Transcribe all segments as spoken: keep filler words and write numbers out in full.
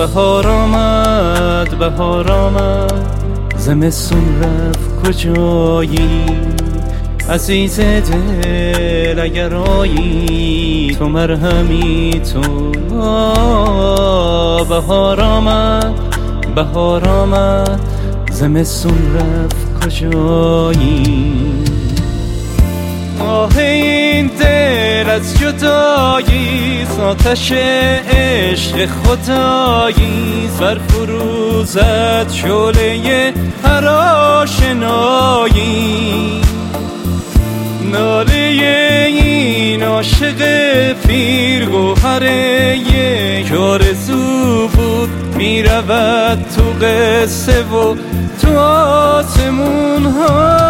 بهار آمد بهار آمد زمستون رفت کجایی عزیز دل اگر آیی تو مرهمی تو بهار آمد بهار آمد زمستون رفت کجایی آه این دل از جدایی آتش عشق خدایی زر فروزد شعله هر آشنایی ناله این عاشق پیر گوهر یک آرزو بود میرود تو قصه و تو آسمون ها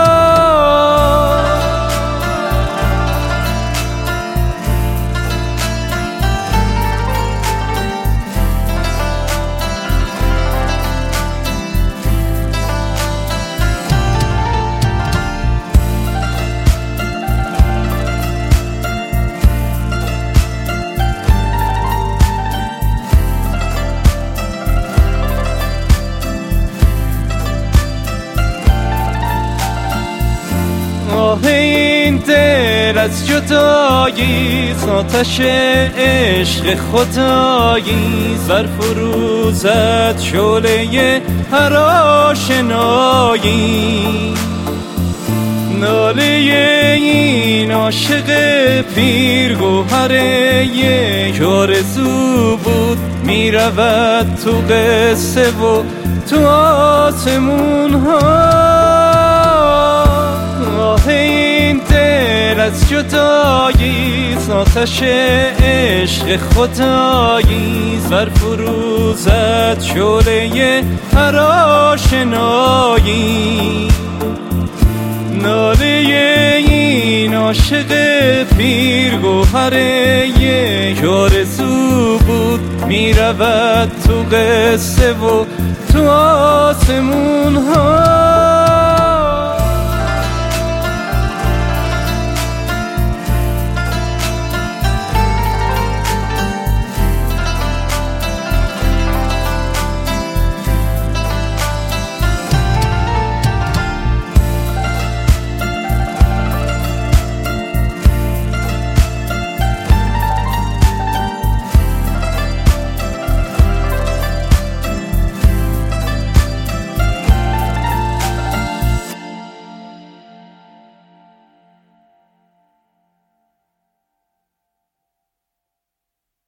آه این دل از جدایی آتش عشق خدایی زر فروزد شعله هر آشنایی ناله این عاشق پیر گوهر یک آرزو بود میرود تو قصه و تو آسمون ها این دل از جدایی آتش عشق خدایی زر فروزد شعله هر آشنایی ناله این عاشق پیر گوهر یک آرزو بود میرود تو قصه و تو آسمون ها